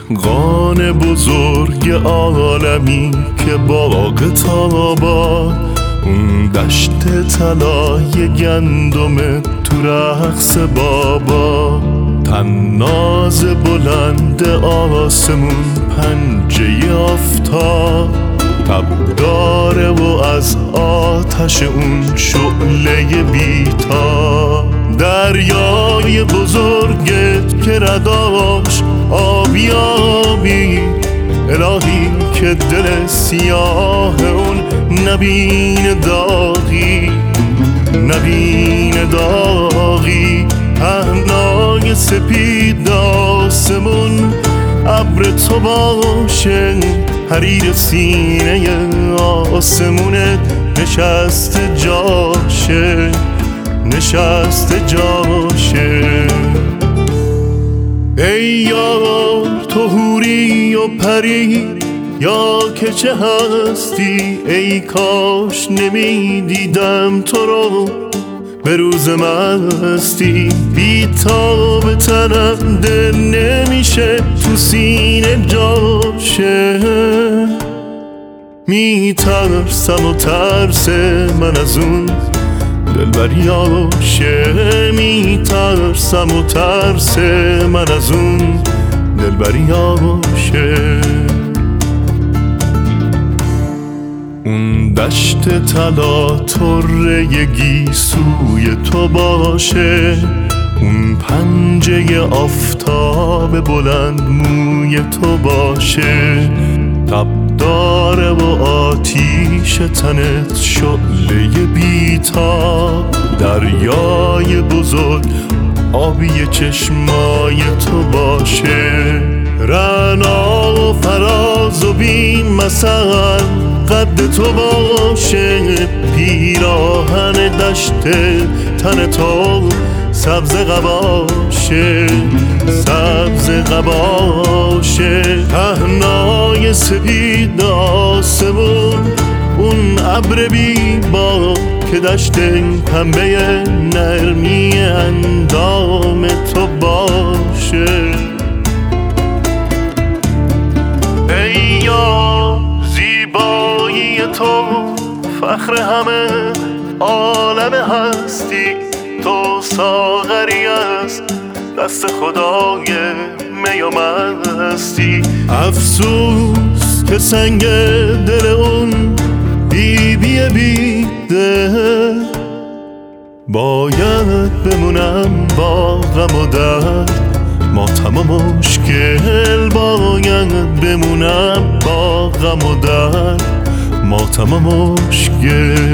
مرغان بزرگ عالمی که باغ تابان، اون دشت طلای گندم تو رقص بابا، طناز بلند آسمون پنجه آفتاب، تب داره و از آتش اون شعله بیتاب. دریای بزرگت که رداش آبی آبی، الهی که دل سیاه اون نبین داغی، نبین داغی. پهنای سپید آسمون ابر تو باشه، حریر سینه آسمونت نشست جاشه، نشست جاشه. ای یار تو حوری و پری یا که چه هستی، ای کاش نمیدیدم تو رو به روز مستی. بی تاب تنم دل نمیشه تو سینه جاشه، میترسم و ترس من از اون دلبریاشه، میترسم و ترس من از اون دلبریاشه. اون دشت طلا طره گیسوی تو باشه، اون پنجه آفتاب بلند موی تو باشه، تب داره و آتیش تنت شعله بیتاب. دریای بزرگ آبی چشمای تو باشه، رعنا و فراز و بی مثل قد تو باشه، پیراهن دشت تن تو سبز قباشه، سبز قباشه. پهنای سپید آسمون اون ابر بی با که دشت پنبه نرمی اندام تو باشه. ای یا زیبایی تو فخر همه عالم هستی، تو ساغری از دست خدای می و مستی. افسوس که سنگ دل اون بی ده، باید بمونم با غم و درد، ماتم و مشکل باید بمونم با غم و درد، ماتم و مشکل.